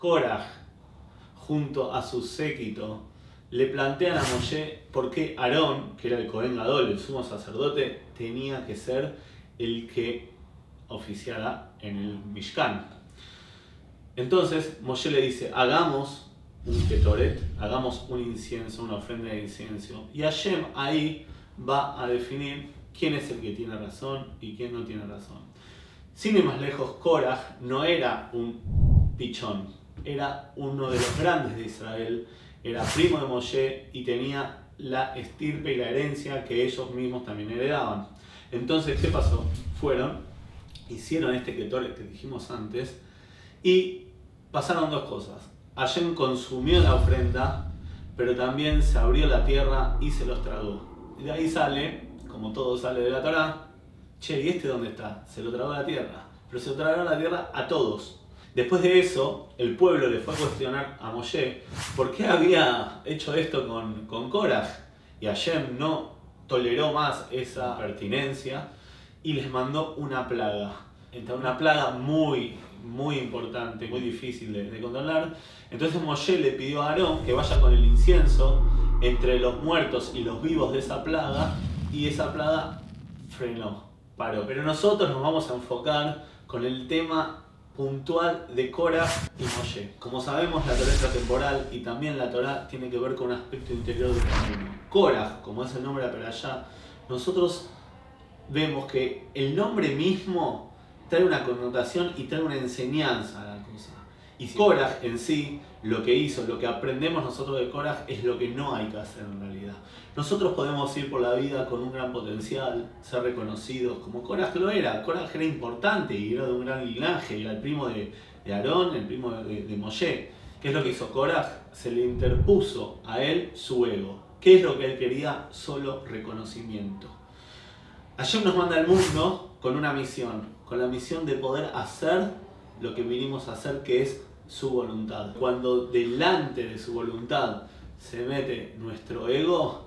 Koraj, junto a su séquito, le plantean a Moshe por qué Aarón, que era el Cohen Gadol, el sumo sacerdote, tenía que ser el que oficiara en el Mishkan. Entonces Moshe le dice, hagamos un ketoret, hagamos un incienso, una ofrenda de incienso. Y Hashem ahí va a definir quién es el que tiene razón y quién no tiene razón. Sin ir más lejos, Koraj no era un pichón, era uno de los grandes de Israel, era primo de Moshe y tenía la estirpe y la herencia que ellos mismos también heredaban. Entonces, ¿qué pasó? Hicieron este ketoret que dijimos antes y pasaron dos cosas. Hashem consumió la ofrenda, pero también se abrió la tierra y se los tragó. Y de ahí sale, como todo sale de la Torá, che, ¿y este dónde está? Se lo tragó la tierra. Pero se lo tragó la tierra a todos. Después de eso, el pueblo le fue a cuestionar a Moshe por qué había hecho esto con Koraj. Y Hashem no toleró más esa pertinencia y les mandó una plaga. Una plaga muy importante, muy difícil de controlar. Entonces Moshe le pidió a Aarón que vaya con el incienso entre los muertos y los vivos de esa plaga, y esa plaga frenó, paró. Pero nosotros nos vamos a enfocar con el tema puntual de Koraj y Moshe. Como sabemos, la Torá es atemporal y también la Torá tiene que ver con un aspecto interior del camino. Koraj, como es el nombre de allá, nosotros vemos que el nombre mismo trae una connotación y trae una enseñanza a la cosa. Y Koraj en sí, lo que hizo, lo que aprendemos nosotros de Koraj es lo que no hay que hacer en realidad. Nosotros podemos ir por la vida con un gran potencial, ser reconocidos como Koraj lo era. Koraj era importante y era de un gran linaje, era el primo de Aarón, el primo de Moshe. ¿Qué es lo que hizo Koraj? Se le interpuso a él su ego. ¿Qué es lo que él quería? Solo reconocimiento. Hashem nos manda al mundo con una misión, con la misión de poder hacer lo que vinimos a hacer, que es su voluntad. Cuando delante de su voluntad se mete nuestro ego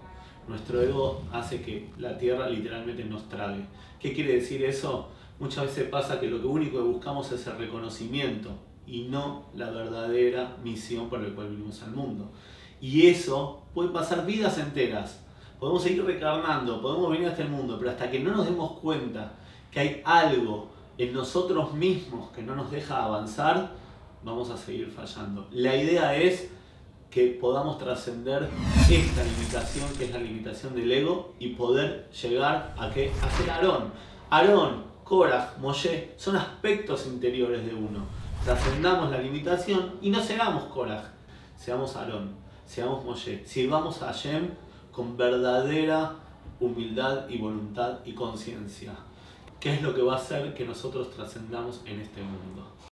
hace que la tierra literalmente nos trague. ¿Qué quiere decir eso? Muchas veces pasa que lo único que buscamos es el reconocimiento y no la verdadera misión por la cual vinimos al mundo. Y eso puede pasar vidas enteras. Podemos seguir reencarnando, podemos venir a este mundo, pero hasta que no nos demos cuenta que hay algo en nosotros mismos que no nos deja avanzar, vamos a seguir fallando. La idea es que podamos trascender esta limitación, que es la limitación del ego, y poder llegar a ser Aarón. Aarón, Koraj, Moshe son aspectos interiores de uno. Trascendamos la limitación y no seamos Koraj, seamos Aarón, seamos Moshe. Sirvamos a Hashem con verdadera humildad y voluntad y conciencia. ¿Qué es lo que va a hacer que nosotros trascendamos en este mundo?